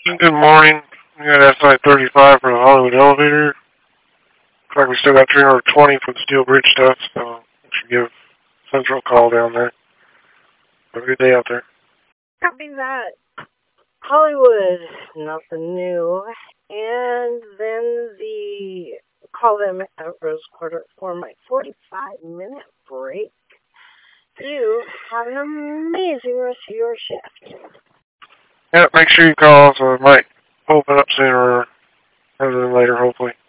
Good morning. We got S-Line 35 for the Hollywood elevator. Looks like we still got 320 for the steel bridge stuff, so we should give Central a call down there. Have a good day out there. Copy that. Hollywood, nothing new. And then call them at Rose Quarter for my 45-minute break. You have an amazing rest of your shift. Yeah, make sure you call so it might open up sooner rather than later, hopefully.